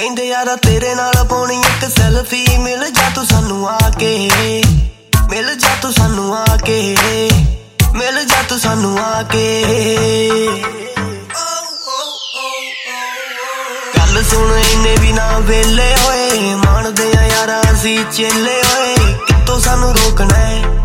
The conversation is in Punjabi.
ਕਹਿੰਦੇ ਯਾਰਾ ਤੇਰੇ ਨਾਲ ਪਾਉਣੀ ਇੱਕ ਸੈਲਫੀ ਮਿਲ ਜਾ ਤੂੰ ਸਾਨੂੰ ਆ ਕੇ ਮਿਲ ਜਾ ਤੂੰ ਸਾਨੂੰ ਆ ਕੇ ਮਿਲ ਜਾ ਤੂੰ ਸਾਨੂੰ ਆ ਕੇ ਗੱਲ ਸੁਣ ਇੰਨੇ ਵੀ ਨਾ ਵੇਲੇ ਹੋਏ ਮਾਣਦੇ ਆ ਯਾਰਾ ਅਸੀਂ ਚੇਲੇ ਹੋਏ ਕਿਤੋਂ ਸਾਨੂੰ ਰੋਕਣਾ